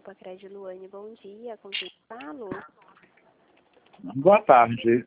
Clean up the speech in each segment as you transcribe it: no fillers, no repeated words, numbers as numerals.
Pacred Luane, bom dia. Com quem falo? Boa tarde.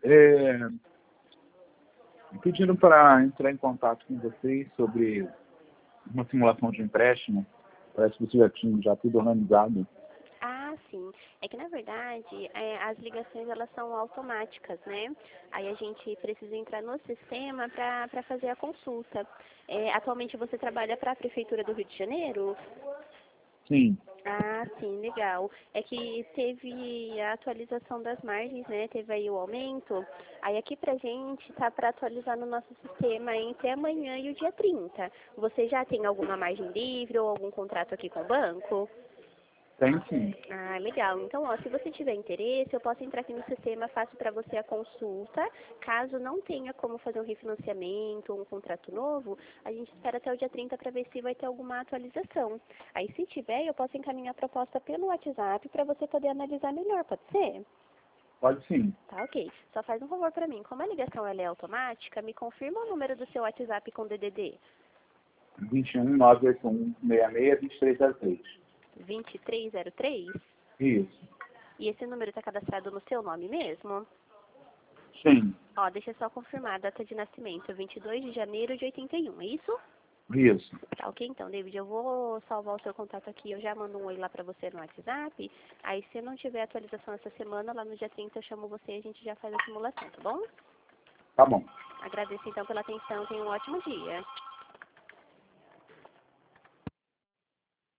Pediram para entrar em contato com vocês sobre uma simulação de empréstimo. Parece que você já tinha tudo organizado. Ah, sim. É que, na verdade, as ligações, elas são automáticas, né? Aí a gente precisa entrar no sistema para fazer a consulta. Atualmente você trabalha para a Prefeitura do Rio de Janeiro? Sim. Ah, sim, legal. É que teve a atualização das margens, né? Teve aí o aumento. Aí aqui pra gente tá para atualizar no nosso sistema entre amanhã e o dia 30. Você já tem alguma margem livre ou algum contrato aqui com o banco? Tem sim. Ah, legal. Então, ó, se você tiver interesse, eu posso entrar aqui no sistema, faço para você a consulta. Caso não tenha como fazer um refinanciamento ou um contrato novo, a gente espera até o dia 30 para ver se vai ter alguma atualização. Aí, se tiver, eu posso encaminhar a proposta pelo WhatsApp para você poder analisar melhor, pode ser? Pode sim. Tá, ok. Só faz um favor para mim. Como a ligação ela é automática, me confirma o número do seu WhatsApp com DDD. 21 981 66 2303. 2303? Isso. E esse número está cadastrado no seu nome mesmo? Sim. Ó, deixa eu só confirmar a data de nascimento, 22 de janeiro de 81, é isso? Isso. Tá, ok, então, David, eu vou salvar o seu contato aqui, eu já mando um oi lá pra você no WhatsApp, aí se não tiver atualização essa semana, lá no dia 30 eu chamo você e a gente já faz a simulação, tá bom? Tá bom. Agradeço então pela atenção, tenha um ótimo dia.